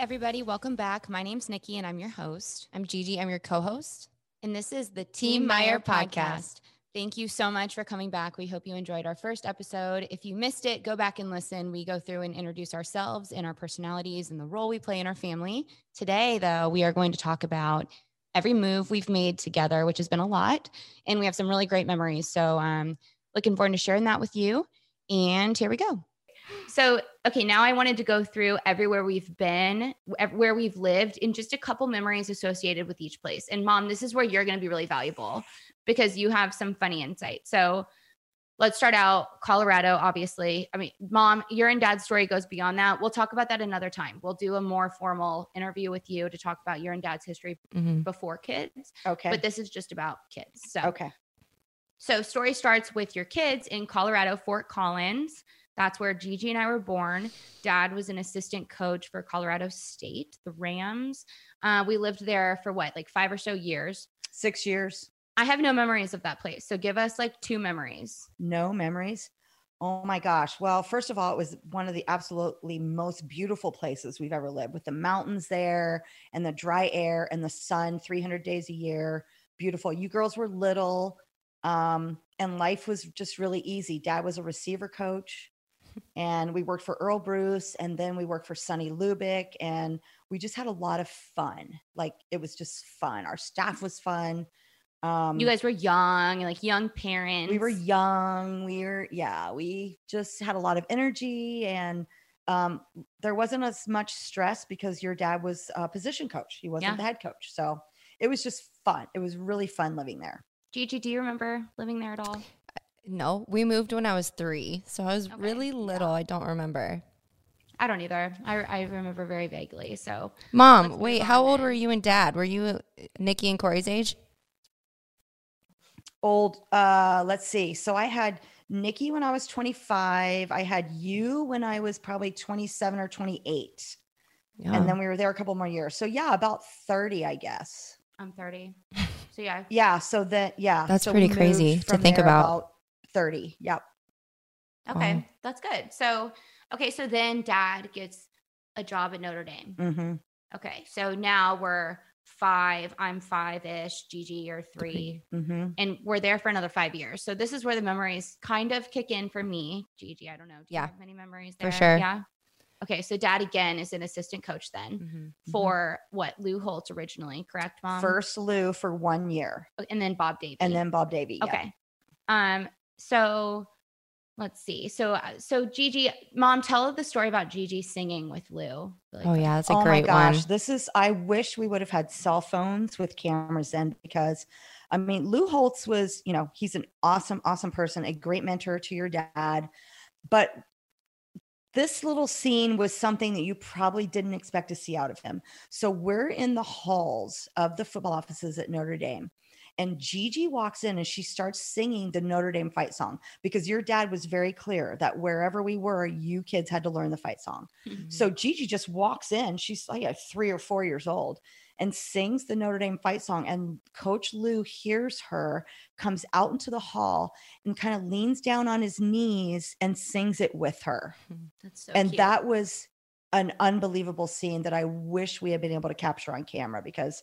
everybody. Welcome back. My name's Nikki, and I'm your host. I'm Gigi. I'm your co-host. And this is the Team Meyer podcast. Thank you so much for coming back. We hope you enjoyed our first episode. If you missed it, go back and listen. We go through and introduce ourselves and our personalities and the role we play in our family. Today, though, we are going to talk about every move we've made together, which has been a lot. And we have some really great memories. So I'm looking forward to sharing that with you. And here we go. So, okay, now I wanted to go through everywhere we've been, where we've lived, and just a couple memories associated with each place. And Mom, this is where you're going to be really valuable because you have some funny insight. So let's start out Colorado, obviously. I mean, Mom, your and Dad's story goes beyond that. We'll talk about that another time. We'll do a more formal interview with you to talk about your and Dad's history before kids. Okay. But this is just about kids. So, okay. So story starts with your kids in Colorado, Fort Collins. That's where Gigi and I were born. Dad was an assistant coach for Colorado State, the Rams. We lived there for what, like 5 or so years? 6 years. I have no memories of that place. So give us like 2 memories. No memories. Oh my gosh. Well, first of all, it was one of the absolutely most beautiful places we've ever lived, with the mountains there and the dry air and the sun 300 days a year. Beautiful. You girls were little, and life was just really easy. Dad was a receiver coach. And we worked for Earl Bruce, and then we worked for Sonny Lubick, and we just had a lot of fun. Like, it was just fun. Our staff was fun. You guys were young, like young parents. We were young. We just had a lot of energy, and there wasn't as much stress because your dad was a position coach. He wasn't the head coach. So it was just fun. It was really fun living there. Gigi, do you remember living there at all? No, we moved when I was 3. So I was really little. I don't remember. I don't either. I remember very vaguely. So, Mom, wait, how old were you and Dad? Were you Nikki and Corey's age? Old. Let's see. So I had Nikki when I was 25. I had you when I was probably 27 or 28. Yeah. And then we were there a couple more years. So yeah, about 30, I guess. I'm 30. So yeah. Yeah. So that's so pretty crazy to think about. 30. Yep. Okay. Wow. That's good. So, okay. So then Dad gets a job at Notre Dame. Mm-hmm. Okay. So now we're 5. I'm 5-ish. Gigi, you're 3. Mm-hmm. And we're there for another 5 years. So this is where the memories kind of kick in for me. Gigi, I don't know. Do you have many memories there? For sure. Yeah. Okay. So Dad again is an assistant coach then for what? Lou Holtz originally, correct, Mom? First Lou for 1 year. And then Bob Davey. Yeah. Okay. So let's see. So Gigi, Mom, tell the story about Gigi singing with Lou. Oh yeah, that's a great one. I wish we would have had cell phones with cameras then, because I mean, Lou Holtz was, he's an awesome, awesome person, a great mentor to your dad. But this little scene was something that you probably didn't expect to see out of him. So we're in the halls of the football offices at Notre Dame. And Gigi walks in and she starts singing the Notre Dame fight song, because your dad was very clear that wherever we were, you kids had to learn the fight song. Mm-hmm. So Gigi just walks in. She's like 3 or 4 years old and sings the Notre Dame fight song. And Coach Lou hears her, comes out into the hall and kind of leans down on his knees and sings it with her. That's so and cute. That was an unbelievable scene that I wish we had been able to capture on camera, because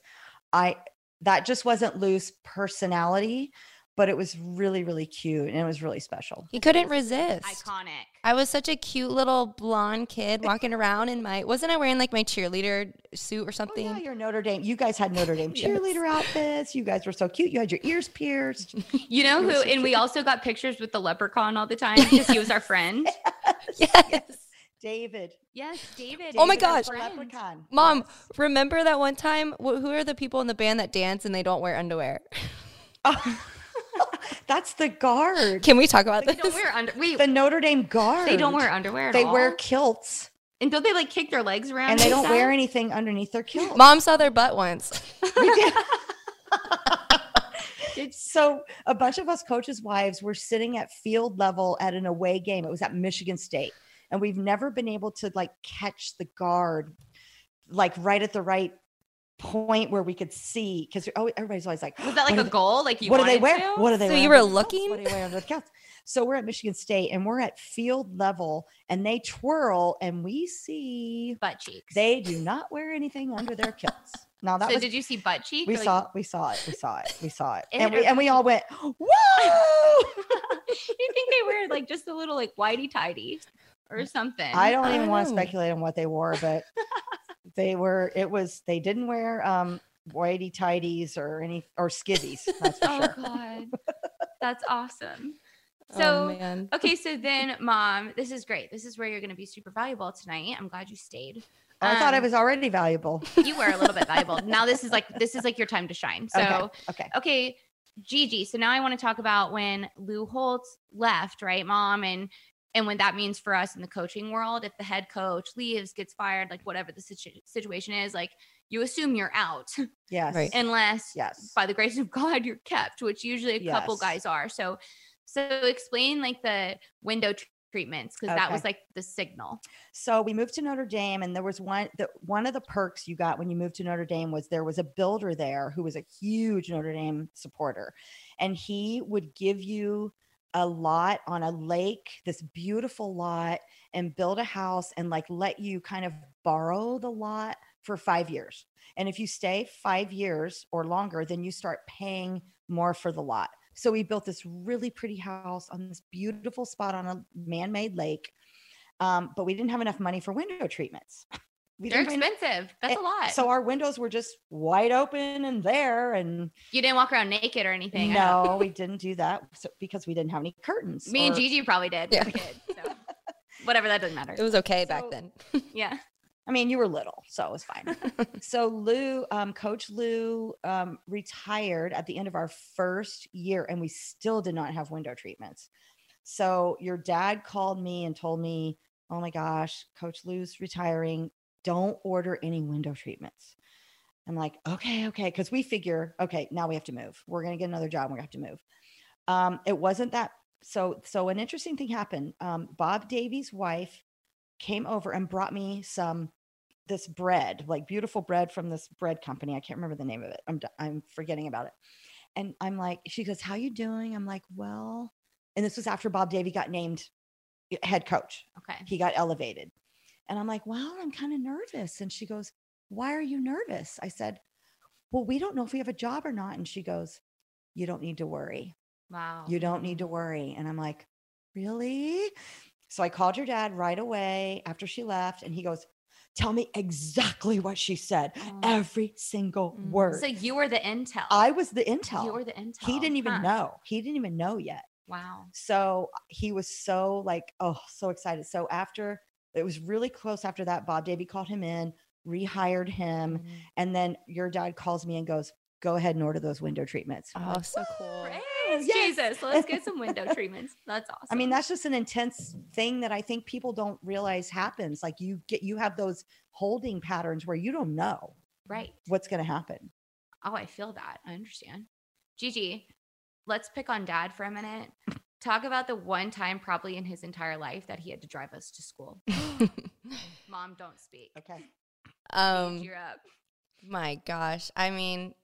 that just wasn't Lou's personality, but it was really, really cute. And it was really special. He couldn't resist. Iconic. I was such a cute little blonde kid walking around in wasn't I wearing like my cheerleader suit or something? Oh, yeah, you're Notre Dame. You guys had Notre Dame cheerleader outfits. You guys were so cute. You had your ears pierced. You know who? So and we also got pictures with the leprechaun all the time because he was our friend. Yes. David. Yes, David. Oh my gosh. Leprechaun. Mom, remember that one time? Who are the people in the band that dance and they don't wear underwear? Oh, that's the guard. Can we talk about this? They don't wear the Notre Dame guard. They don't wear underwear at all. They wear kilts. And don't they like kick their legs around? And they don't wear anything underneath their kilt. Mom saw their butt once. We did. So a bunch of us coaches' wives were sitting at field level at an away game. It was at Michigan State. And we've never been able to like catch the guard, like right at the right point where we could see, because everybody's always like, Was that like a goal? Like you what do they wanted wear? to? What do they So wear? you were under the couch? looking? What do they wear under the couch? So we're at Michigan State and we're at field level and they twirl and we see Butt cheeks. they do not wear anything under their kilts. Now that So was, did you see butt cheeks? we Or, saw like, it, we saw it, we saw it, we saw it. Is And it a we all went, whoa! You think they wear like just a little like whitey tighty or something? I don't I even want to know. speculate on what they wore, but they didn't wear whitey tighties or skivvies. That's for Oh sure. God, that's awesome. Oh, So man. okay, so then, Mom, this is great. This is where you're going to be super valuable tonight. I'm glad you stayed. I thought I Um, was already valuable. You were a little bit valuable. Now this is like your time to shine. So Okay. Gigi. So now I want to talk about when Lou Holtz left, right, Mom, and when that means for us in the coaching world. If the head coach leaves, gets fired, like whatever the situation is, like you assume you're out, Yes. Right. unless Yes. by the grace of God you're kept, which usually a couple Yes. guys are. So explain like the window treatments, because that Okay. was like the signal. So we moved to Notre Dame, and there was one of the perks you got when you moved to Notre Dame was there was a builder there who was a huge Notre Dame supporter, and he would give you a lot on a lake, this beautiful lot, and build a house and like let you kind of borrow the lot for 5 years. And if you stay 5 years or longer, then you start paying more for the lot. So we built this really pretty house on this beautiful spot on a man-made lake. But we didn't have enough money for window treatments. They're expensive. That's a lot. So our windows were just wide open and there. And You didn't walk around naked or anything. I know. no, we didn't do that because we didn't have any curtains. Me and or- Gigi probably did. Yeah. We did, so. Whatever, that doesn't matter. It was okay back So- then. Yeah. I mean, you were little, so it was fine. So Coach Lou retired at the end of our first year, and we still did not have window treatments. So your dad called me and told me, "Oh my gosh, Coach Lou's retiring. Don't order any window treatments." I'm like, okay, because we figure, okay, now we have to move. We're gonna get another job. And we have to move. It wasn't that. So an interesting thing happened. Bob Davies' wife came over and brought me this bread, like beautiful bread from this bread company. I can't remember the name of it. I'm forgetting about it. And I'm like, she goes, "How you doing?" I'm like, "Well," and this was after Bob Davy got named head coach. Okay. He got elevated. And I'm like, "Well, I'm kind of nervous." And she goes, "Why are you nervous?" I said, "Well, we don't know if we have a job or not." And she goes, "You don't need to worry. Wow. You don't need to worry." And I'm like, "Really?" So I called your dad right away after she left, and he goes, "Tell me exactly what she said. Oh. Every single word." So you were the intel. I was the intel. You were the intel. He didn't even Huh. know. He didn't even know yet. Wow. So he was so like, oh, so excited. So after it was really close after that, Bob Davy called him in, rehired him. Mm-hmm. And then your dad calls me and goes, "Go ahead and order those window treatments." Oh, so cool. Praise Yes. Jesus. Let's get some window treatments. That's awesome. I mean, that's just an intense thing that I think people don't realize happens. Like you have those holding patterns where you don't know right. what's going to happen. Oh, I feel that. I understand. Gigi, let's pick on Dad for a minute. Talk about the one time probably in his entire life that he had to drive us to school. Mom, don't speak. Okay. Gigi, you're up. My gosh. I mean,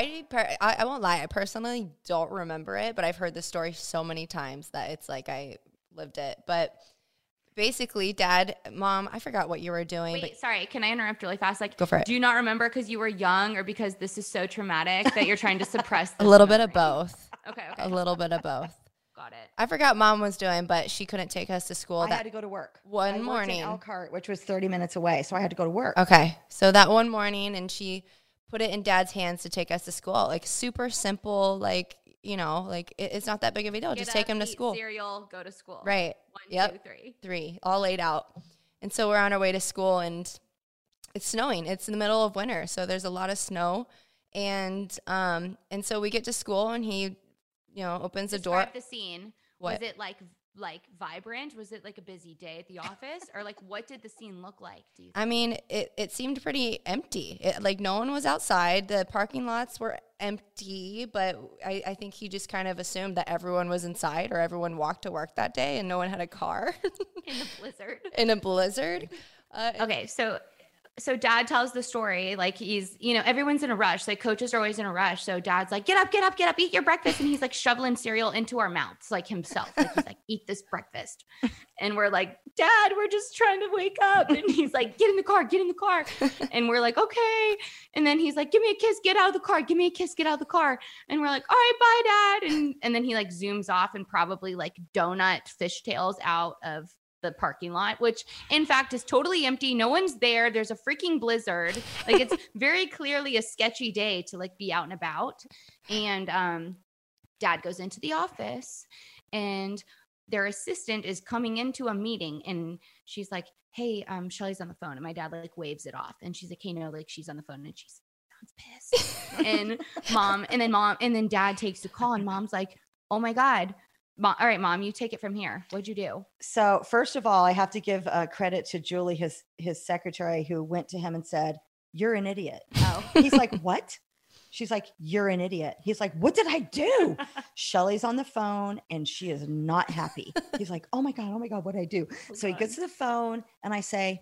I won't lie. I personally don't remember it, but I've heard this story so many times that it's like I lived it. But basically, Dad, Mom, I forgot what you were doing. Wait, sorry. Can I interrupt really fast? Like, Go for it. do you not remember because you were young or because this is so traumatic that you're trying to suppress A this little bit of memory? both. Okay. A little bit of both. Got it. I forgot Mom was doing, but she couldn't take us to school. I had to go to work one I worked morning. in Elkhart, which was 30 minutes away. So I had to go to work. Okay. So that one morning, and she put it in Dad's hands to take us to school. Like super simple, like, you know, like it's not that big of a deal. Just Get take up, him to eat school. Cereal, go to school. Right. 1, Yep. 2, 3. 3, all laid out. And so we're on our way to school, and it's snowing. It's in the middle of winter, so there's a lot of snow. And so we get to school, and he, you know, opens the door. Describe the scene. What? Was it like vibrant? Was it like a busy day at the office? Or like what did the scene look like? Do you think? I mean, it seemed pretty empty. Like no one was outside. The parking lots were empty, but I think he just kind of assumed that everyone was inside or everyone walked to work that day and no one had a car In the blizzard. in a blizzard. Okay, so so dad tells the story like he's, everyone's in a rush. Like coaches are always in a rush. So dad's like, get up, eat your breakfast. And he's like shoveling cereal into our mouths, like himself. Like he's like, eat this breakfast. And we're like, Dad, we're just trying to wake up. And he's like, get in the car. And we're like, okay. And then he's like, give me a kiss, get out of the car. Give me a kiss, get out of the car. And we're like, all right, bye, Dad. And then he like zooms off and probably like donut fishtails out of the parking lot, which in fact is totally empty. No one's there. There's a freaking blizzard. Like it's very clearly a sketchy day to like be out and about. And Dad goes into the office and their assistant is coming into a meeting and she's like, hey, Shelly's on the phone. And my dad like waves it off. And she's like, hey, no, like she's on the phone. And she sounds pissed. and then Dad takes the call and Mom's like, oh my God. All right, Mom, you take it from here. What'd you do? So first of all, I have to give credit to Julie, his secretary, who went to him and said, you're an idiot. Oh, he's like, what? She's like, you're an idiot. He's like, what did I do? Shelly's on the phone and she is not happy. He's like, oh my God, what did I do? So he gets to the phone and I say,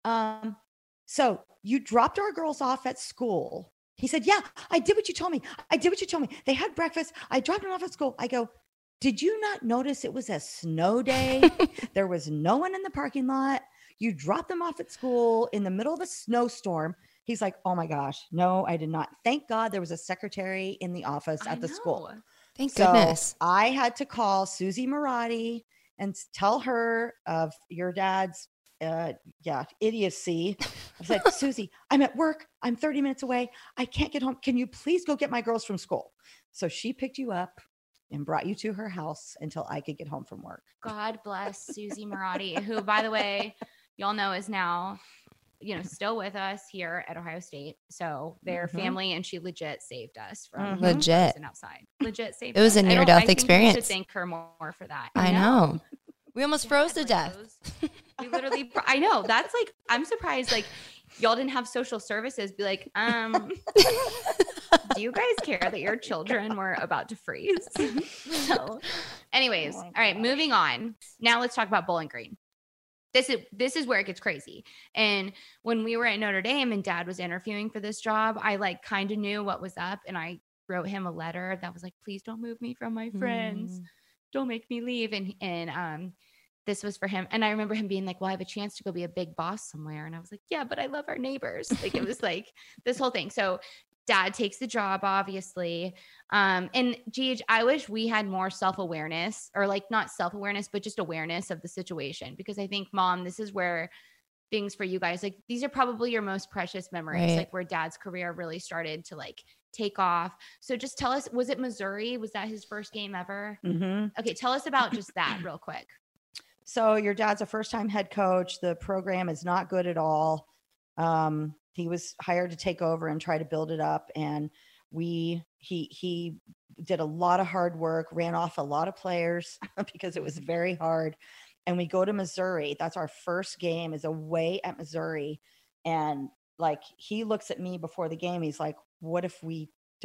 so you dropped our girls off at school. He said, yeah, I did what you told me. They had breakfast. I dropped them off at school. I go, did you not notice it was a snow day? There was no one in the parking lot. You dropped them off at school in the middle of a snowstorm. He's like, oh my gosh, no, I did not. Thank God there was a secretary in the office at the school. Thank goodness. I had to call Susie Marotti and tell her of your dad's idiocy. I said, Susie, I'm at work. I'm 30 minutes away. I can't get home. Can you please go get my girls from school? So she picked you up and brought you to her house until I could get home from work. God bless Susie Marotti, who, by the way, y'all know is now, still with us here at Ohio State. So their family and she legit saved us from legit outside. Legit saved us. It was a near-death experience. I should thank her more for that. I know. We almost froze to death. We literally, I know. That's like, I'm surprised. Like, y'all didn't have social services be like, do you guys care that your children were about to freeze? So anyways, all right, moving on. Now let's talk about Bowling Green. This is where it gets crazy. And when we were at Notre Dame and Dad was interviewing for this job, I like kind of knew what was up. And I wrote him a letter that was like, please don't move me from my friends. Don't make me leave. And this was for him. And I remember him being like, well, I have a chance to go be a big boss somewhere. And I was like, yeah, but I love our neighbors. Like it was like this whole thing. So Dad takes the job, obviously. And Gigi, I wish we had more self-awareness, or like not self-awareness, but just awareness of the situation. Because I think, Mom, this is where things for you guys, like these are probably your most precious memories, right? Like where Dad's career really started to like take off. So just tell us, was it Missouri? Was that his first game ever? Mm-hmm. Okay. Tell us about just that real quick. So your dad's a first-time head coach. The program is not good at all. He was hired to take over and try to build it up. And he did a lot of hard work, ran off a lot of players because it was very hard. And we go to Missouri. That's our first game, is away at Missouri. And like, he looks at me before the game. He's like, what if we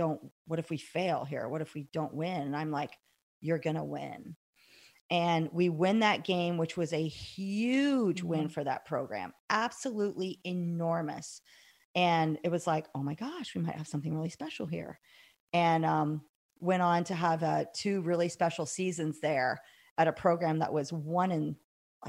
fail here? What if we don't win? And I'm like, you're going to win. And we win that game, which was a huge win for that program. Absolutely enormous. And it was like, oh my gosh, we might have something really special here. And went on to have 2 really special seasons there at a program that was 1 in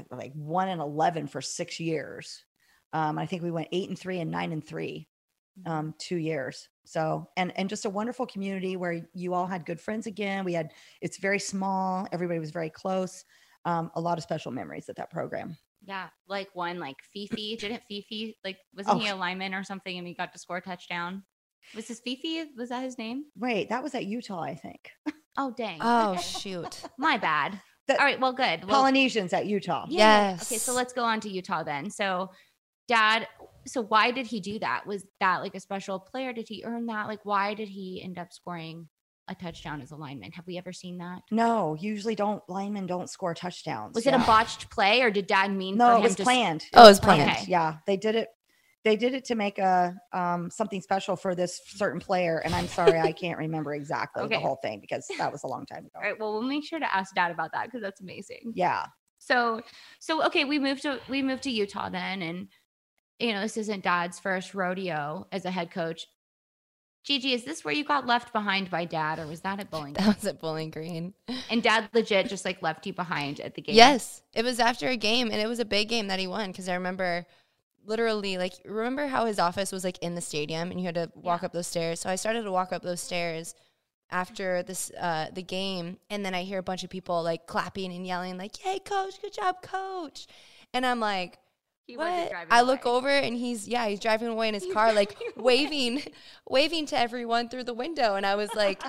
11 for 6 years. I think we went 8-3 and 9-3, 2 years. So, and just a wonderful community where you all had good friends again. It's very small. Everybody was very close. A lot of special memories at that program. Yeah. Like one, like Fifi, didn't Fifi, like, wasn't he a lineman or something and he got to score a touchdown? Was this Fifi? Was that his name? Wait, that was at Utah, I think. Oh, dang. Oh, shoot. My bad. All right. Well, good. Polynesians at Utah. Yeah. Yes. Okay. So let's go on to Utah then. So Dad, so why did he do that? Was that like a special player? Did he earn that? Like, why did he end up scoring a touchdown as a lineman? Have we ever seen that? No, usually linemen don't score touchdowns. Was it a botched play, or did Dad mean no, for him it was planned. It was planned. Okay. Yeah. They did it to make something special for this certain player. And I'm sorry, I can't remember exactly the whole thing because that was a long time ago. All right. Well, we'll make sure to ask Dad about that because that's amazing. Yeah. So okay, we moved to Utah then, and this isn't Dad's first rodeo as a head coach. Gigi, is this where you got left behind by Dad, or was that at Bowling Green? That was at Bowling Green. And Dad legit just like left you behind at the game? Yes. It was after a game, and it was a big game that he won, because I remember literally, like, remember how his office was like in the stadium and you had to walk up those stairs? So I started to walk up those stairs after this the game, and then I hear a bunch of people like clapping and yelling like, "Yay, coach, good job, coach." And I'm like, what? I look over and he's driving away in his car, like waving to everyone through the window. And I was like,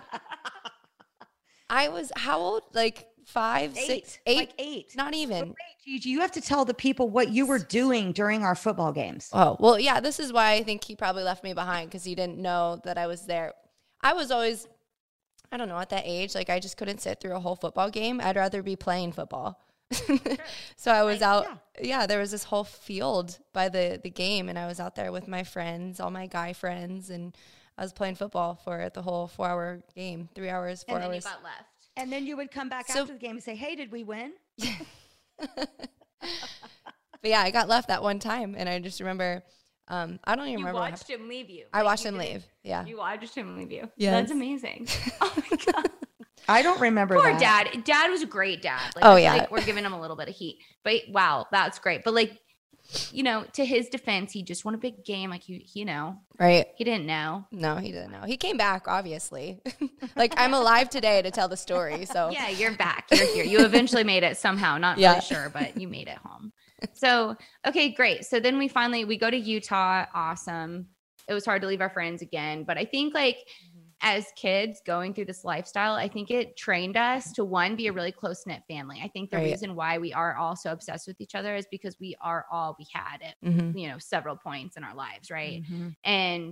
I was how old? Like 5, 6, 8? Like 8. Not even. Wait, Gigi, you have to tell the people what you were doing during our football games. Oh, well, yeah, this is why I think he probably left me behind, because he didn't know that I was there. I was always, I don't know, at that age, like I just couldn't sit through a whole football game. I'd rather be playing football. So I was out. Yeah, there was this whole field by the game, and I was out there with my friends, all my guy friends, and I was playing football for the whole 4-hour game, 3 hours, 4 hours. And then you got left. And then you would come back after the game and say, "Hey, did we win?" But yeah, I got left that one time, and I just remember, I don't even remember. You watched him leave you. I watched him leave. Yeah. You watched him leave you. Yeah. That's amazing. Oh my God. I don't remember Poor that. Dad. Dad was a great dad. Like, Oh, I feel yeah. like we're giving him a little bit of heat. But wow, that's great. But like, to his defense, he just won a big game. Like he Right. he didn't know. No, he didn't know. He came back, obviously. Like, I'm alive today to tell the story. So Yeah, you're back. You're here. You eventually made it somehow. Not really sure, but you made it home. So, okay, great. So then we go to Utah. Awesome. It was hard to leave our friends again. But I think like as kids going through this lifestyle, I think it trained us to, one, be a really close-knit family. I think the reason why we are all so obsessed with each other is because we are all we had at, several points in our lives. Right. Mhm. And,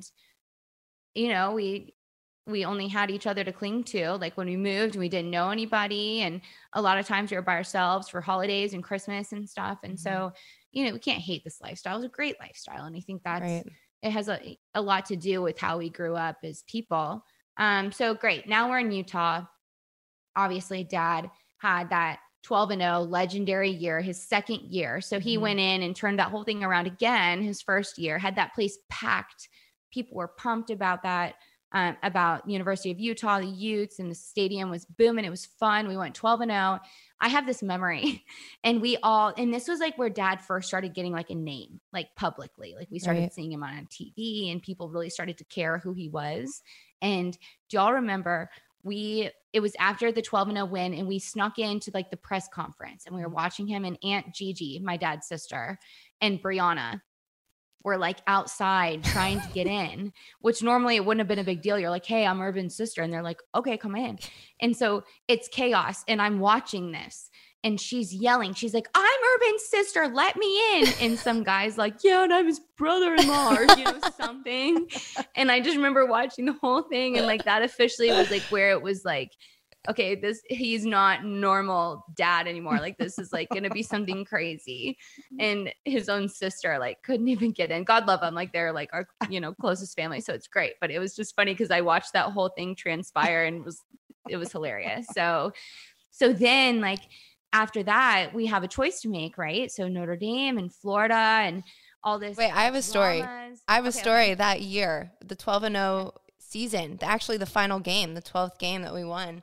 we only had each other to cling to. Like when we moved, we didn't know anybody. And a lot of times we were by ourselves for holidays and Christmas and stuff. And so, we can't hate this lifestyle. It's a great lifestyle. And I think it has a lot to do with how we grew up as people. So great. Now we're in Utah. Obviously, Dad had that 12-0 legendary year, his second year. So he went in and turned that whole thing around again. His first year, had that place packed. People were pumped about that. About University of Utah, the Utes, and the stadium was booming. It was fun. We went 12-0. I have this memory, and this was like where Dad first started getting like a name, like publicly. Like we started seeing him on TV, and people really started to care who he was. And do y'all remember it was after the 12-0 win, and we snuck into like the press conference, and we were watching him, and Aunt Gigi, my dad's sister, and Brianna were like outside trying to get in, which normally it wouldn't have been a big deal. You're like, "Hey, I'm Urban's sister." And they're like, "Okay, come in." And so it's chaos. And I'm watching this, and she's yelling. She's like, "I'm Urban's sister. Let me in." And some guy's like, "Yeah, and I'm his brother-in-law," or something. And I just remember watching the whole thing. And like that officially was like where it was like, okay, he's not normal dad anymore. Like this is like going to be something crazy. And his own sister like couldn't even get in. God love them. Like they're like our, closest family. So it's great. But it was just funny because I watched that whole thing transpire and it was hilarious. So then like after that, we have a choice to make, right? So Notre Dame and Florida and all this. Wait, I have a story. That year, the 12-0 season, actually the final game, the 12th game that we won.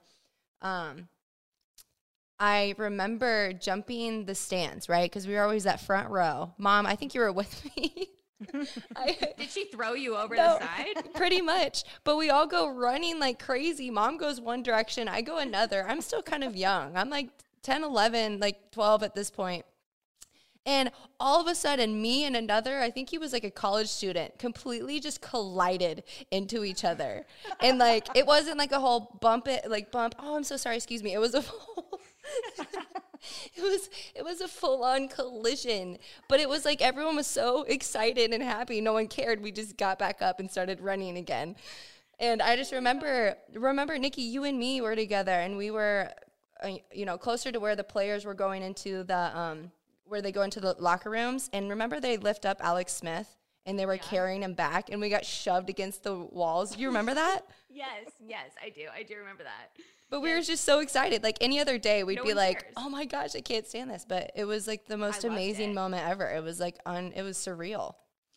I remember jumping the stands, right? Because we were always that front row. Mom, I think you were with me. Did she throw you over the side? Pretty much. But we all go running like crazy. Mom goes one direction. I go another. I'm still kind of young. I'm like 10, 11, like 12 at this point. And all of a sudden, me and another, I think he was like a college student, completely just collided into each other. And like, it wasn't like a whole bump. Oh, I'm so sorry. Excuse me. It was a whole, it was a full on collision, but it was like, everyone was so excited and happy. No one cared. We just got back up and started running again. And I just remember, Nikki, you and me were together, and we were, closer to where the players were going into where they go into the locker rooms. And remember, they lift up Alex Smith and they were carrying him back, and we got shoved against the walls. You remember that? Yes, I do. I do remember that. But we were just so excited. Like any other day, we'd be like, cares. "Oh my gosh, I can't stand this." But it was like the most amazing moment ever. It was like it was surreal.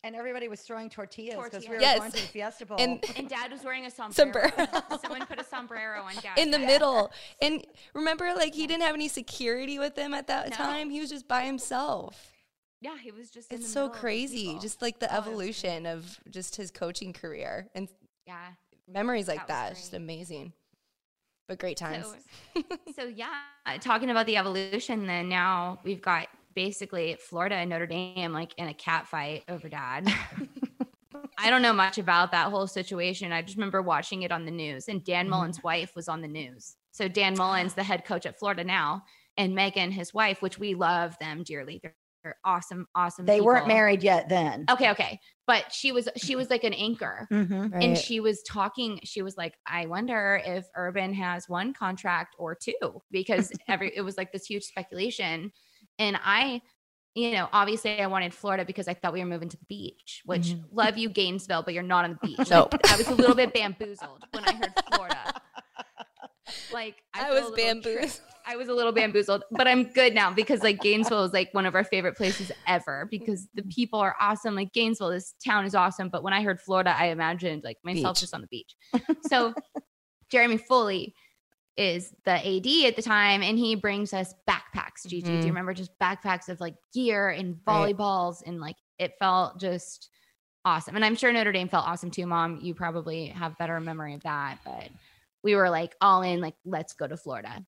And everybody was throwing tortillas because we were Yes. going to the Fiesta Bowl. And Dad was wearing a sombrero. Sombrero. Someone put a sombrero on Dad. in the middle. And remember, like, he didn't have any security with him at that time. He was just by himself. Yeah, he was just in It's the so middle of the crazy. people. Just like the Oh, it was evolution of just his coaching career and Yeah. memories like That was that. It's just great. amazing. But great times. So yeah, talking about the evolution, then now we've got basically Florida and Notre Dame like in a cat fight over Dad. I don't know much about that whole situation. I just remember watching it on the news, and Dan Mullen's wife was on the news. So Dan Mullen's the head coach at Florida now, and Megan, his wife, which we love them dearly. They're awesome, awesome. They weren't people. married yet then. Okay. But she was like an anchor. Mhm. Right. And she was talking, she was like, I wonder if Urban has one contract or two, because it was like this huge speculation. And I, obviously I wanted Florida because I thought we were moving to the beach, which love you, Gainesville, but you're not on the beach. Nope. Like, I was a little bit bamboozled when I heard Florida. Like I feel a was little bamboozled. tricked. I was a little bamboozled, but I'm good now because like Gainesville is like one of our favorite places ever because the people are awesome. Like Gainesville, this town is awesome. But when I heard Florida, I imagined like myself Beach. just on the beach. So Jeremy Foley is the AD at the time, and he brings us backpacks. Gigi, do you remember just backpacks of like gear and volleyballs, and like it felt just awesome. And I'm sure Notre Dame felt awesome too, Mom. You probably have better memory of that, but we were like all in, like, let's go to Florida.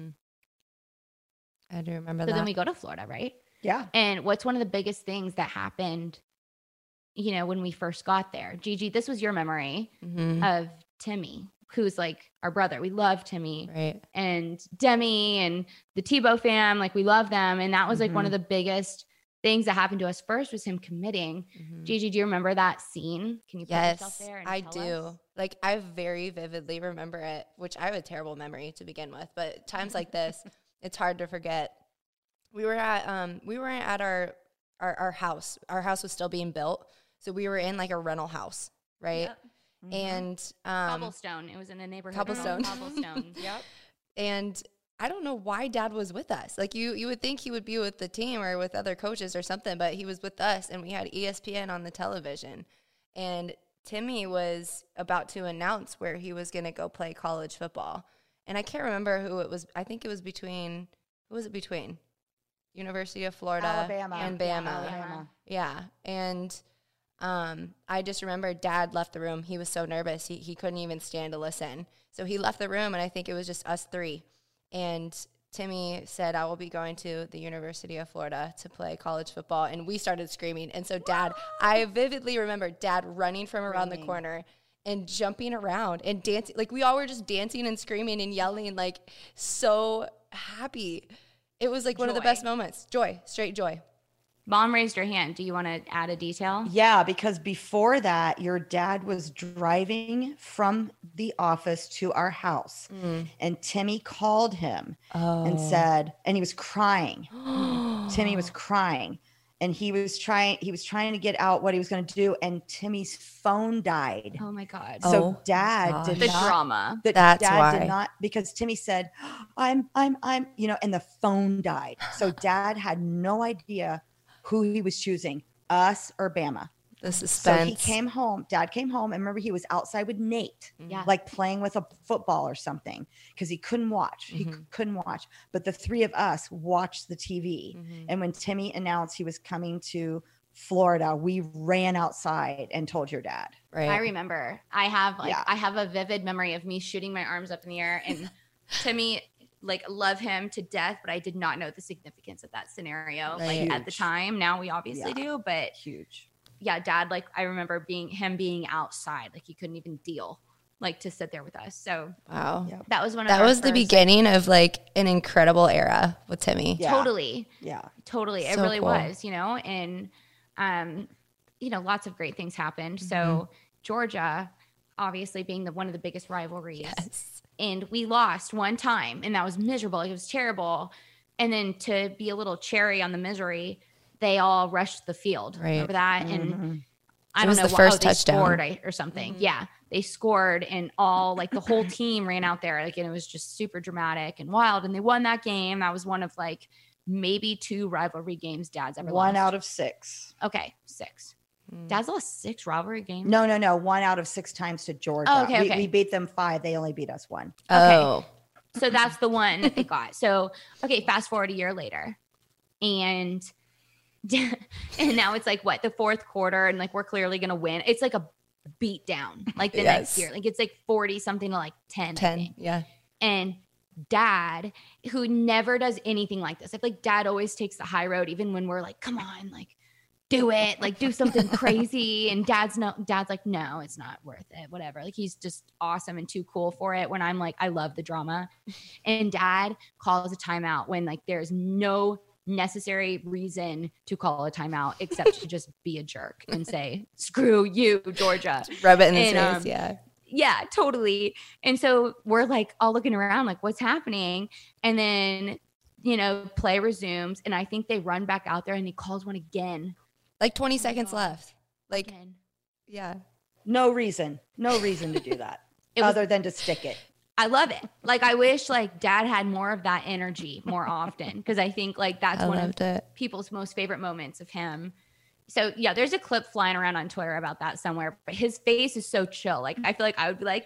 I do remember So that. then we go to Florida, right? Yeah. And what's one of the biggest things that happened, when we first got there? Gigi, this was your memory of Timmy, who's like our brother. We love Timmy. Right. And Demi and the Tebow fam, like we love them. And that was like one of the biggest things that happened to us first was him committing. Gigi, do you remember that scene? Can you put yourself Yes, there? And I tell do. us? Like, I very vividly remember it, which I have a terrible memory to begin with. But times like this, it's hard to forget. We were at our house. Our house was still being built, so we were in like a rental house, right? Yep. And Cobblestone. It was in a neighborhood. called Cobblestone. Cobblestone. Yep. and I don't know why Dad was with us. Like you would think he would be with the team or with other coaches or something, but he was with us, and we had ESPN on the television. And Timmy was about to announce where he was going to go play college football. And I can't remember who it was. I think it was between, who was it between? University of Florida Alabama. and Yeah, Bama. Alabama. Yeah. And I just remember Dad left the room. He was so nervous. He couldn't even stand to listen. So he left the room, and I think it was just us three. And Timmy said, I will be going to the University of Florida to play college football. And we started screaming. And so Dad, I vividly remember Dad running from around the corner and jumping around and dancing. Like, we all were just dancing and screaming and yelling, like, so happy. It was like one of the Joy. best moments. Joy, straight joy. Mom raised her hand. Do you want to add a detail? Yeah, because before that, your dad was driving from the office to our house, and Timmy called him and said, and he was crying. Timmy was crying, and he was trying to get out what he was going to do, and Timmy's phone died. Oh my God. So Dad did the not. drama. That's Dad why. did not, because Timmy said, I'm, and the phone died. So Dad had no idea who he was choosing, us or Bama. The So suspense. he came home. Dad came home, and remember, he was outside with Nate, Yeah. like playing with a football or something, because he couldn't watch. He couldn't watch. But the three of us watched the TV. And when Timmy announced he was coming to Florida, we ran outside and told your dad. Right. I remember. I have Yeah. I have a vivid memory of me shooting my arms up in the air, and Timmy, like, love him to death, but I did not know the significance of that scenario Right. like at the time. Now we obviously Yeah. do, but Huge. yeah, Dad, like, I remember being outside, like he couldn't even deal, like, to sit there with us. So Wow. Yeah. that was one of That our was the first- beginning of like an incredible era with Timmy. Yeah. Totally. Yeah. Totally. It So really cool. was, and, lots of great things happened. So Georgia, obviously being one of the biggest rivalries. Yes. And we lost one time, and that was miserable. It was terrible. And then to be a little cherry on the misery, they all rushed the field. Right. Remember that? And I It don't was know the what, first they touchdown. scored or something. Yeah, they scored, and all, like, the whole team ran out there, like, and it was just super dramatic and wild. And they won that game. That was one of, like, maybe 2 rivalry games Dad's ever One lost. out of 6. Okay, 6. Dad's lost 6 rivalry games. No. 1 out of 6 times to Georgia. Oh, okay. We beat them 5. They only beat us 1. Oh. So that's the one that they got. So, okay, fast forward a year later. And now it's like what, the 4th quarter, and like we're clearly going to win. It's like a beat down like the next year. Like it's like 40 something to like 10. 10. Yeah. And Dad, who never does anything like this. I feel like Dad always takes the high road, even when we're like, come on, like do it, like do something crazy. And Dad's like, no, it's not worth it. Whatever. Like he's just awesome and too cool for it. When I'm like, I love the drama. And Dad calls a timeout when like there's no necessary reason to call a timeout except to just be a jerk and say, screw you, Georgia. Rub it in his face. Yeah. Yeah, totally. And so we're like all looking around like, what's happening? And then, play resumes. And I think they run back out there and he calls one again. Like 20 seconds left. Like, again. Yeah. No reason to do that other than to stick it. I love it. Like, I wish like Dad had more of that energy more often. Because I think like that's one of people's most favorite moments of him. So yeah, there's a clip flying around on Twitter about that somewhere, but his face is so chill. Like I feel like I would be like,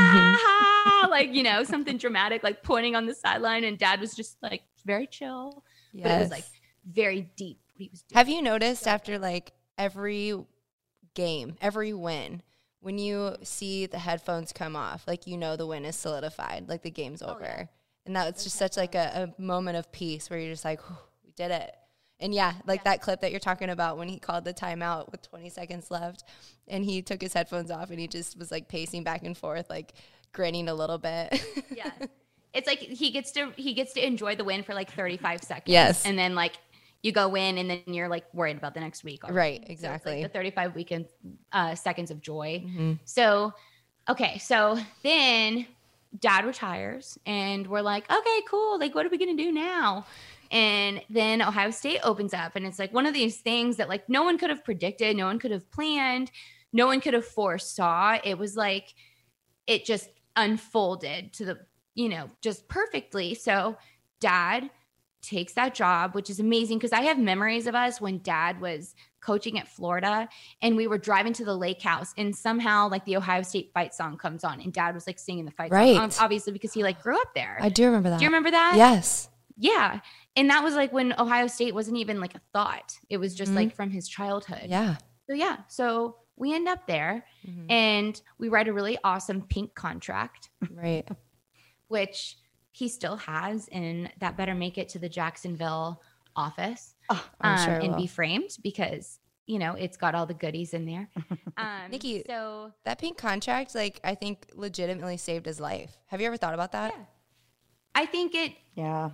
like, something dramatic, like pointing on the sideline, and Dad was just like very chill. Yes. But it was like very deep what he was doing. Have you noticed after like every game, every win, when you see the headphones come off, like the win is solidified, like the game's over. Yeah. And that's just such like a moment of peace where you're just like, we did it. And that clip that you're talking about when he called the timeout with 20 seconds left and he took his headphones off and he just was like pacing back and forth, like grinning a little bit. Yeah. It's like he gets to enjoy the win for like 35 seconds. Yes. And then like you go in and then you're like worried about the next week. Already. Right. Exactly. So it's like the 35 seconds of joy. Mm-hmm. So, okay. So then Dad retires and we're like, okay, cool. Like, what are we going to do now? And then Ohio State opens up, and it's like one of these things that like no one could have predicted, no one could have planned, no one could have foresaw. It was like it just unfolded to the, just perfectly. So Dad takes that job, which is amazing because I have memories of us when Dad was coaching at Florida and we were driving to the lake house and somehow like the Ohio State fight song comes on and Dad was like singing the fight song, obviously because he like grew up there. I do remember that. Do you remember that? Yes. Yeah. And that was like when Ohio State wasn't even like a thought. It was just like from his childhood. Yeah. So we end up there and we write a really awesome pink contract. Right. Which he still has, and that better make it to the Jacksonville office and be framed because, it's got all the goodies in there. Nikki, so that pink contract, like I think legitimately saved his life. Have you ever thought about that? Yeah. I think it. Yeah.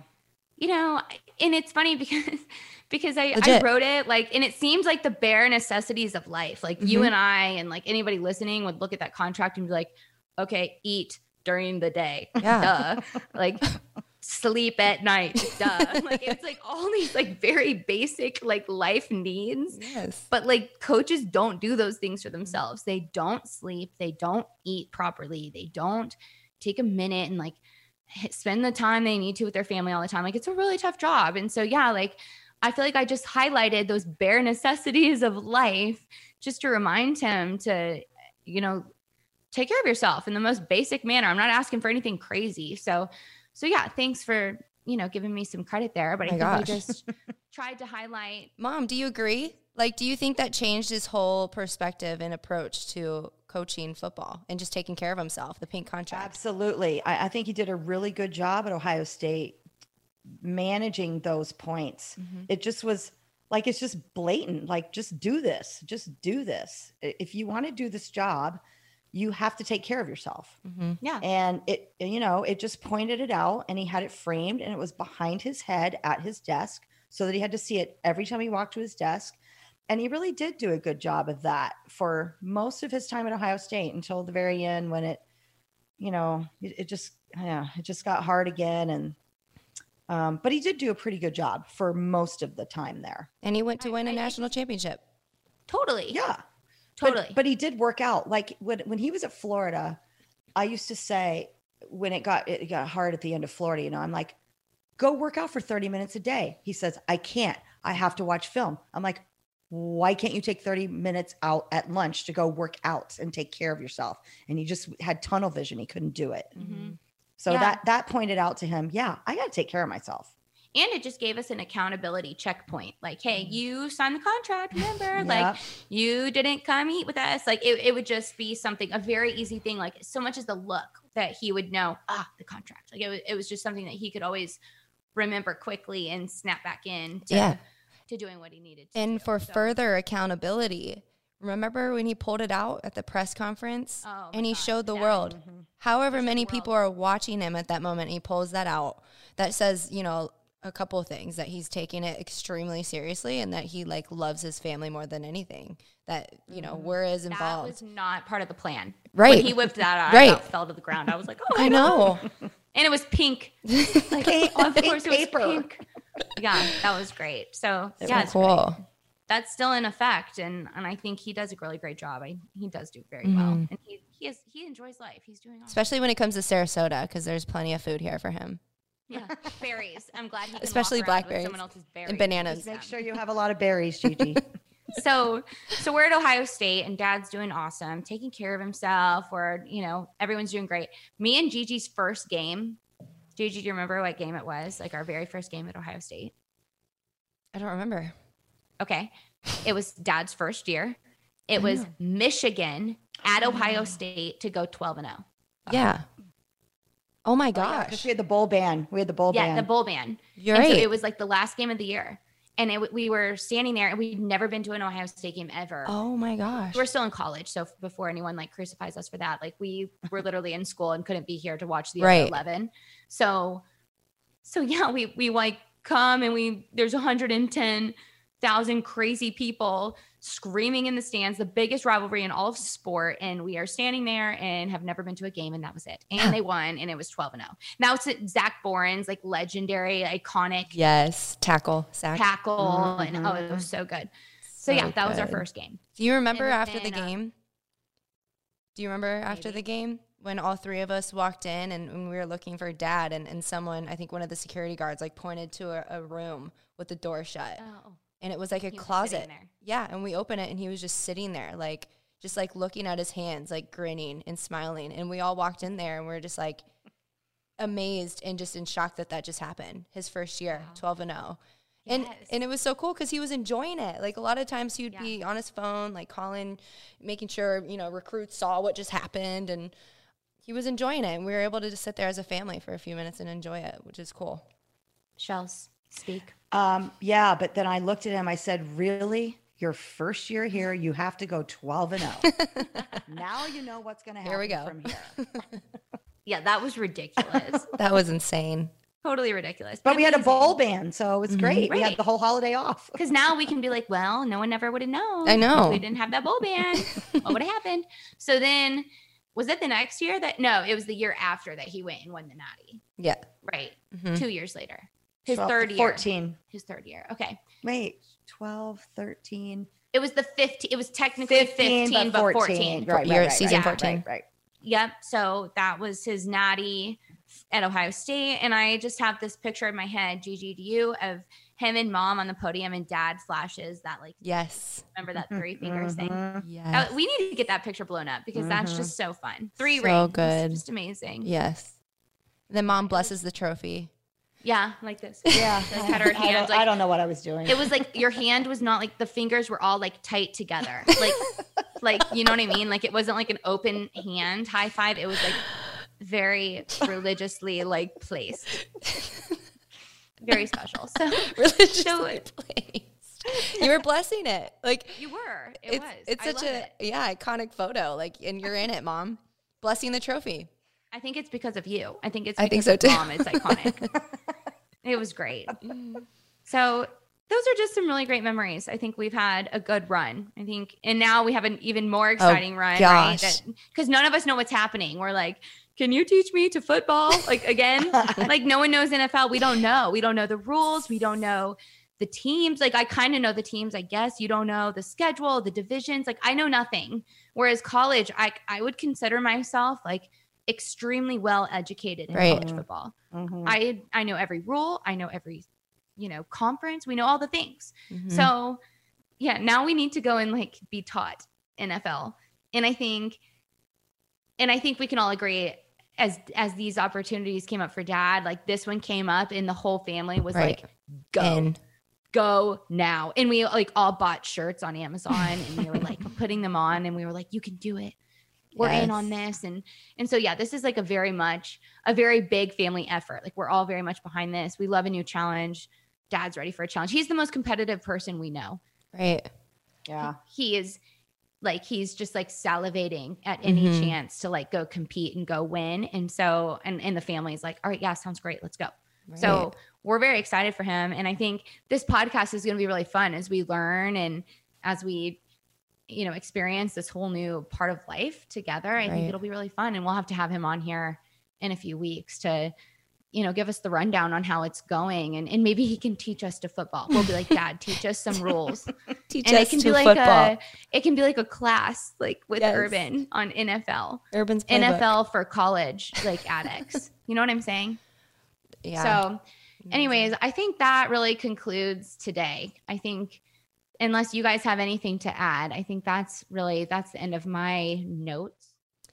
And it's funny because I wrote it like, and it seems like the bare necessities of life. Like you and I, and like anybody listening would look at that contract and be like, okay, eat during the day. Yeah. Duh. Like sleep at night. Duh. Like it's like all these like very basic like life needs. Yes. But like coaches don't do those things for themselves. They don't sleep. They don't eat properly. They don't take a minute and like spend the time they need to with their family all the time. Like it's a really tough job. And so, yeah, like I feel like I just highlighted those bare necessities of life just to remind him to, take care of yourself in the most basic manner. I'm not asking for anything crazy. So yeah, thanks for, giving me some credit there, but I think I just tried to highlight. Mom, do you agree? Like, do you think that changed his whole perspective and approach to coaching football and just taking care of himself, the pink contract? Absolutely. I think he did a really good job at Ohio State managing those points. It just was like, it's just blatant. Like, just do this. Just do this. If you want to do this job, you have to take care of yourself. Yeah. And it just pointed it out, and he had it framed, and it was behind his head at his desk so that he had to see it every time he walked to his desk. And he really did do a good job of that for most of his time at Ohio State until the very end when it just got hard again. And, but he did do a pretty good job for most of the time there. And he went to win a national championship. Totally. Yeah. Totally. But he did work out. Like when he was at Florida, I used to say when it got hard at the end of Florida, I'm like, go work out for 30 minutes a day. He says, I can't. I have to watch film. I'm like, why can't you take 30 minutes out at lunch to go work out and take care of yourself? And he just had tunnel vision. He couldn't do it. Mm-hmm. So Yeah. that pointed out to him, yeah, I got to take care of myself. And it just gave us an accountability checkpoint. Like, hey, you signed the contract, remember? Yeah. Like, you didn't come eat with us. Like, it would just be something, a very easy thing. Like, so much as the look that he would know, the contract. Like, it was just something that he could always remember quickly and snap back in to doing what he needed to And do. for So- further accountability, remember when he pulled it out at the press conference Oh, my and he God. showed the Yeah. world? However He showed many the people world. are watching him at that moment, he pulls that out. That says, you know, a couple of things, that he's taking it extremely seriously and that he like loves his family more than anything. That, you know, we're as That involved. was not part of the plan. Right. When he whipped that out, Right. I about fell to the ground. I was like, oh, I know. And it was pink. Like, of course it was paper. pink. Yeah, that was great. So It yeah, was it's Cool. great. That's still in effect, and I think he does a really great job. He does do very well, and he enjoys life. He's doing awesome. Especially when it comes to Sarasota, because there's plenty of food here for him. Yeah, berries. I'm glad he can Especially walk around with blackberries someone else's berries and bananas. Just make sure you have a lot of berries, Gigi. So we're at Ohio State, and Dad's doing awesome, taking care of himself. Everyone's doing great. Me and Gigi's first game. Gigi, do you remember what game it was? Like our very first game at Ohio State. I don't remember. Okay. It was Dad's first year. It was Michigan at Ohio State to go 12-0. Yeah. Oh my Because gosh. we had the bowl ban. We had the bowl Yeah, ban. the bowl ban. You're And right. so it was like the last game of the year. And we were standing there, and we'd never been to an Ohio State game ever. Oh my gosh. We're still in college. So before anyone like crucifies us for that, like we were literally in school and couldn't be here to watch the Right. other 11. So yeah, we like come, and there's 110,000 crazy people screaming in the stands, the biggest rivalry in all of sport. And we are standing there and have never been to a game, and that was it. And they won, and it was 12-0. Now it's Zach Boren's like legendary, iconic Yes. Tackle. Sack. tackle. And it was so good. So yeah, that was our good. first game. Do you remember And after the then, game? Do you remember after the game when all three of us walked in and we were looking for Dad, and someone, I think one of the security guards, like pointed to a room with the door shut. Oh. And it was like a He was closet. sitting there. Yeah. And we opened it and he was just sitting there, like, just like looking at his hands, like grinning and smiling. And we all walked in there and we are just like amazed and just in shock that just happened. His first year, 12-0. And Yes. it was so cool because he was enjoying it. Like a lot of times he would Yeah. be on his phone, like calling, making sure, recruits saw what just happened. And he was enjoying it. And we were able to just sit there as a family for a few minutes and enjoy it, which is cool. Shells, speak. Yeah, but then I looked at him. I said, really? Your first year here, you have to go 12-0. Now you know what's going to happen Here we go. from here. Yeah, that was ridiculous. That was insane. Totally ridiculous. But we had a bowl ban, so it was great. We Right. had the whole holiday off. Because now we can be like, well, no one ever would have known. I know. If we didn't have that bowl ban. What would have happened? So then, was it the next year no, it was the year after that he went and won the Natty. Yeah. Right. Mhm. 2 years later. His 12, third year. 14. His third year. Okay. Wait, 12, 13. It was the 15. It was technically 15, but 14. Right, You're right, at season right, 14. Right. Yep. So that was his Natty at Ohio State. And I just have this picture in my head, Gigi, to you, of him and Mom on the podium, and Dad flashes that, like, Yes. remember that three fingers thing? Mhm. Yes. We need to get that picture blown up because that's just so fun. 3 So rings. good. Just amazing. Yes. Then Mom blesses the trophy. Yeah, like this. Yeah. Like, had her hand, I don't know what I was doing. It was like your hand was not like the fingers were all like tight together. Like you know what I mean? Like it wasn't like an open hand high five. It was like very religiously like placed. Very special. So Religiously placed. You were blessing it. Like you were. It was. It's I such love a it. iconic photo. Like, and you're in it, Mom. Blessing the trophy. I think it's because of you. I think it's I think because so, of too. Mom. It's iconic. It was great. So those are just some really great memories. I think we've had a good run. I think, and now we have an even more exciting run, gosh. right? Because none of us know what's happening. We're like, can you teach me to football? Like again, like no one knows NFL. We don't know. We don't know the rules. We don't know the teams. Like I kind of know the teams, I guess. You don't know the schedule, the divisions. Like I know nothing. Whereas college, I would consider myself like extremely well educated in Right. college football. Mhm. I know every rule. I know every, conference. We know all the things. Mhm. So now we need to go and like be taught NFL. And I think we can all agree as these opportunities came up for dad, like this one came up and the whole family was like, go now. And we like all bought shirts on Amazon and we were like putting them on and we were like, you can do it. We're in on this. And so, yeah, this is like a very big family effort. Like we're all very much behind this. We love a new challenge. Dad's ready for a challenge. He's the most competitive person we know. Right. Yeah. He is like, he's just like salivating at any chance to like go compete and go win. And so, and the family is like, all right, yeah, sounds great. Let's go. Right. So we're very excited for him. And I think this podcast is going to be really fun as we learn and as we, experience this whole new part of life together. I think it'll be really fun. And we'll have to have him on here in a few weeks to, give us the rundown on how it's going. And maybe he can teach us to football. We'll be like, Dad, teach us some rules. It can be like a class, like with Urban on NFL. Urban's playbook. NFL for college, like addicts. You know what I'm saying? Yeah. So anyways, I think that really concludes today. I think unless you guys have anything to add, I think that's the end of my notes.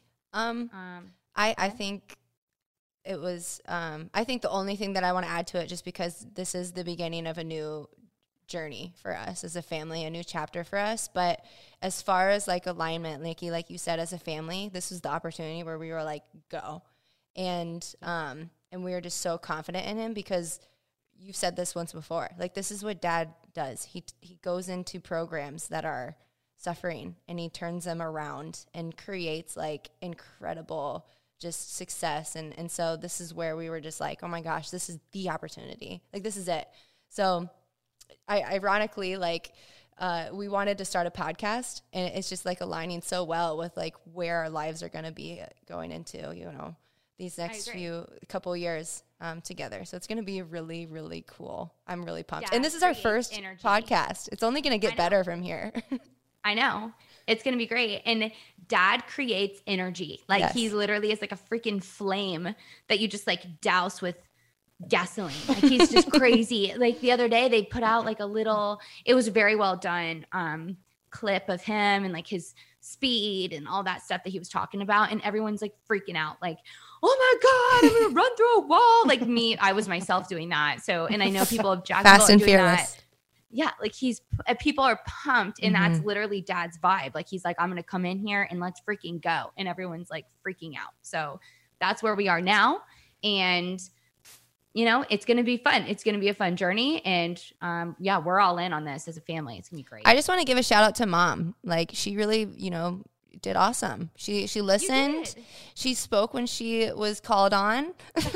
I think it was, I think the only thing that I want to add to it, just because this is the beginning of a new journey for us as a family, a new chapter for us. But as far as like alignment, Nikki, like you said, as a family, this was the opportunity where we were like, go. And we were just so confident in him because you've said this once before. Like, this is what Dad does. He goes into programs that are suffering and he turns them around and creates like incredible just success. And so this is where we were just like, oh my gosh, this is the opportunity. Like, this is it. So ironically, like, we wanted to start a podcast and it's just like aligning so well with like where our lives are going to be going into, these next couple years together. So it's going to be really, really cool. I'm really pumped. And this is our first podcast. It's only going to get better from here. I know. It's going to be great. And Dad creates energy. Like he literally is like a freaking flame that you just like douse with gasoline. Like he's just crazy. Like the other day they put out like it was very well done clip of him and like his speed and all that stuff that he was talking about. And everyone's like freaking out. Like, oh my God, I'm going to run through a wall. Like me, I was myself doing that. So, and I know people of Jacksonville Fast and doing Fearless. That. Yeah. Like people are pumped and that's literally Dad's vibe. Like he's like, I'm going to come in here and let's freaking go. And everyone's like freaking out. So that's where we are now. And it's going to be fun. It's going to be a fun journey. And we're all in on this as a family. It's going to be great. I just want to give a shout out to Mom. Like she really, did awesome. She listened. She spoke when she was called on.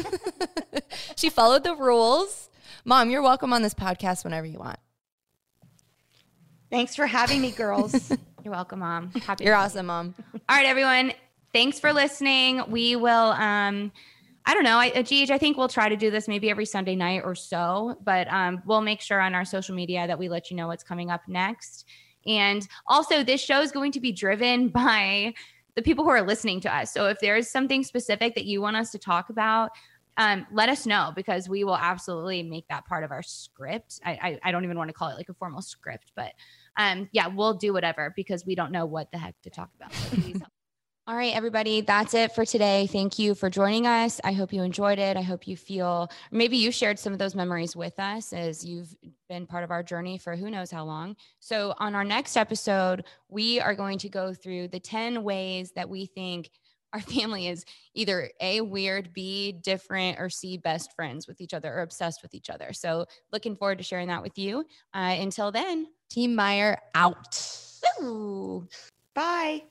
She followed the rules. Mom, you're welcome on this podcast whenever you want. Thanks for having me, girls. You're welcome, Mom. You're awesome, Mom. All right, everyone. Thanks for listening. We will, I don't know. I think we'll try to do this maybe every Sunday night or so, but we'll make sure on our social media that we let you know what's coming up next. And also this show is going to be driven by the people who are listening to us. So if there's something specific that you want us to talk about, let us know because we will absolutely make that part of our script. I don't even want to call it like a formal script, but we'll do whatever because we don't know what the heck to talk about. So please help. All right, everybody, that's it for today. Thank you for joining us. I hope you enjoyed it. I hope you maybe you shared some of those memories with us as you've been part of our journey for who knows how long. So on our next episode, we are going to go through the 10 ways that we think our family is either A, weird, B, different, or C, best friends with each other or obsessed with each other. So looking forward to sharing that with you. Until then, Team Meyer out. Woo. Bye.